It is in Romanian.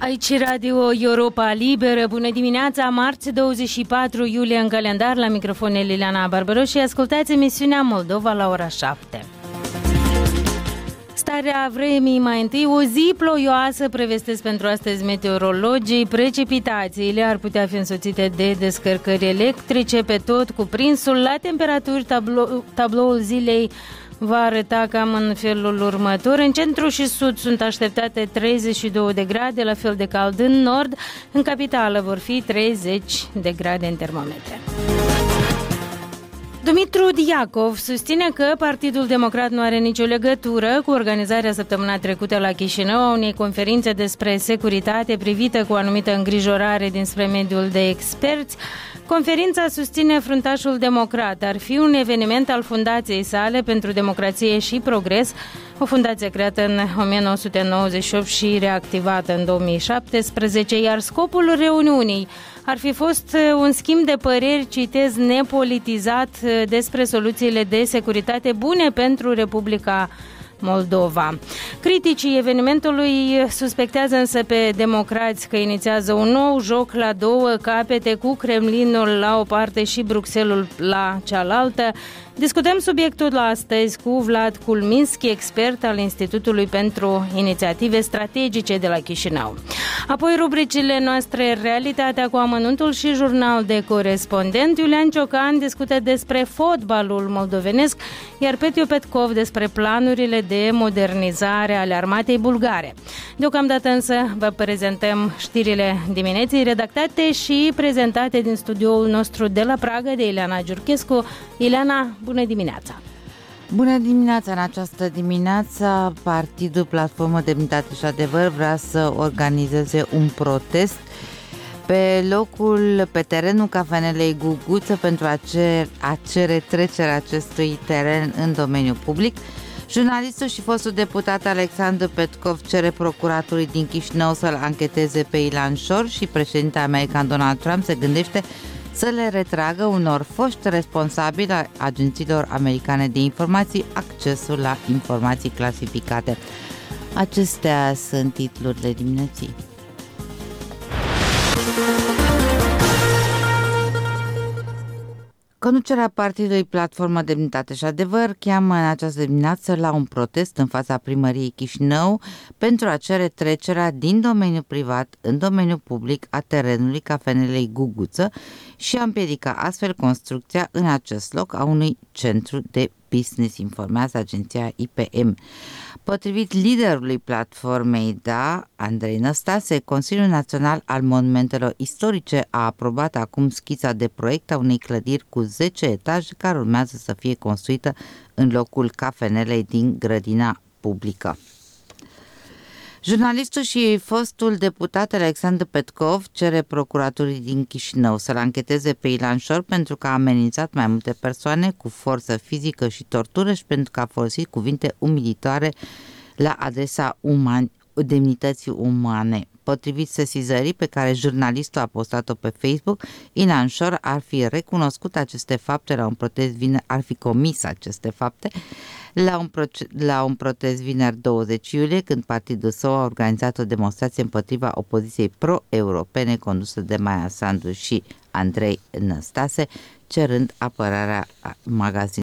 Aici Radio Europa Liberă. Bună dimineața, marți 24 iulie în calendar, la microfon Liliana Barbaros și ascultați emisiunea Moldova la ora 7. Starea vremii mai întâi, o zi ploioasă prevestesc pentru astăzi meteorologii. Precipitațiile ar putea fi însoțite de descărcări electrice pe tot cuprinsul. La temperaturi, tabloul zilei va arăta cam în felul următor. În centru și sud sunt așteptate 32 de grade, la fel de cald în nord. În capitală vor fi 30 de grade în termometre. Dumitru Diacov susține că Partidul Democrat nu are nicio legătură cu organizarea săptămâna trecută la Chișinău a unei conferințe despre securitate privită cu o anumită îngrijorare dinspre mediul de experți. Conferința, susține fruntașul democrat, ar fi un eveniment al fundației sale pentru democrație și progres, o fundație creată în 1998 și reactivată în 2017, iar scopul reuniunii ar fi fost un schimb de păreri, citez, nepolitizat despre soluțiile de securitate bune pentru Republica Moldova. Criticii evenimentului suspectează însă pe democrați că inițiază un nou joc la două capete, cu Kremlinul la o parte și Bruxelles la cealaltă. Discutăm subiectul astăzi cu Vlad Culminski, expert al Institutului pentru Inițiative Strategice de la Chișinău. Apoi rubricile noastre Realitatea cu amănuntul și Jurnal de corespondent. Iulian Ciocan discută despre fotbalul moldovenesc, iar Petiu Petkov despre planurile de modernizare ale armatei bulgare. Deocamdată însă vă prezentăm știrile dimineții, redactate și prezentate din studioul nostru de la Praga de Ileana Giurchescu. Ileana, bună dimineața! Bună dimineața! În această dimineață, Partidul Platformă Demnitate și Adevăr vrea să organizeze un protest pe terenul cafenelei Guguță pentru a cere trecerea acestui teren în domeniul public. Jurnalistul și fostul deputat Alexandru Petkov cere procuratorului din Chișinău să-l ancheteze pe Ilan Șor și președintele american Donald Trump se gândește să le retragă unor foști responsabili a agențiilor americane de informații accesul la informații clasificate. Acestea sunt titlurile dimineții. Conducerea Partidului Platformă Demnitate și Adevăr cheamă în această dimineață la un protest în fața primăriei Chișinău pentru a cere trecerea din domeniul privat în domeniul public a terenului cafenelei Guguță și a împiedica astfel construcția în acest loc a unui centru de business, informează agenția IPM. Potrivit liderului platformei Andrei Năstase, Consiliul Național al Monumentelor Istorice a aprobat acum schița de proiect a unei clădiri cu 10 etaje care urmează să fie construită în locul cafenelei din grădina publică. Jurnalistul și fostul deputat Alexandru Petkov cere procuratorii din Chișinău să-l ancheteze pe Ilan Șor pentru că a amenințat mai multe persoane cu forță fizică și tortură și pentru că a folosit cuvinte umilitoare la adresa demnității umane. Potrivit sesizării pe care jurnalistul a postat-o pe Facebook, Ilan Șor ar fi recunoscut aceste fapte la un protest vineri, ar fi comis aceste fapte la un protest vineri 20 iulie, când partidul său a organizat o demonstrație împotriva opoziției pro-europene condusă de Maia Sandu și Andrei Năstase, cerând apărarea magazinului